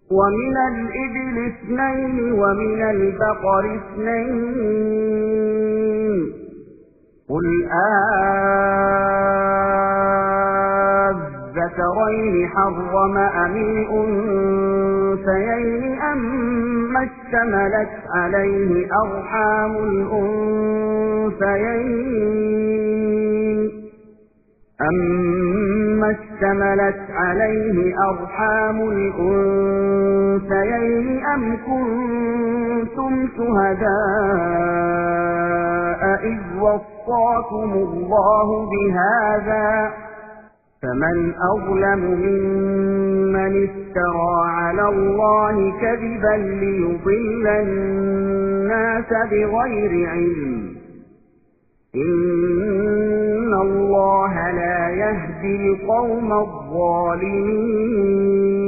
ومن الإبل 2 ومن البقر 2 قل أذكرين حرم أم الأنثيين أما اشتملت عليه أرحام الأنثيين أم كنتم شهداء إذ وصاكم الله بهذا فمن أظلم ممن افترى على الله كذبا ليضل الناس بغير علم إن الله لا يهدي القوم الظالمين